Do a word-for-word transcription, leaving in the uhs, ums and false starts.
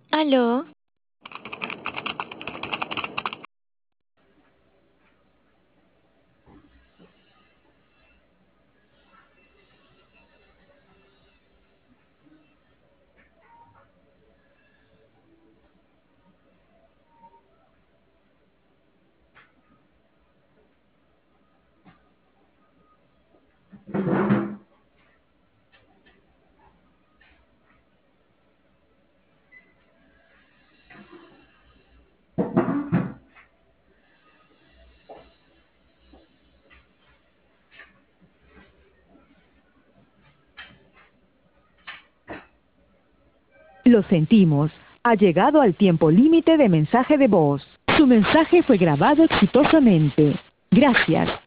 ¿Aló? Lo sentimos. Ha llegado al tiempo límite de mensaje de voz. Su mensaje fue grabado exitosamente. Gracias.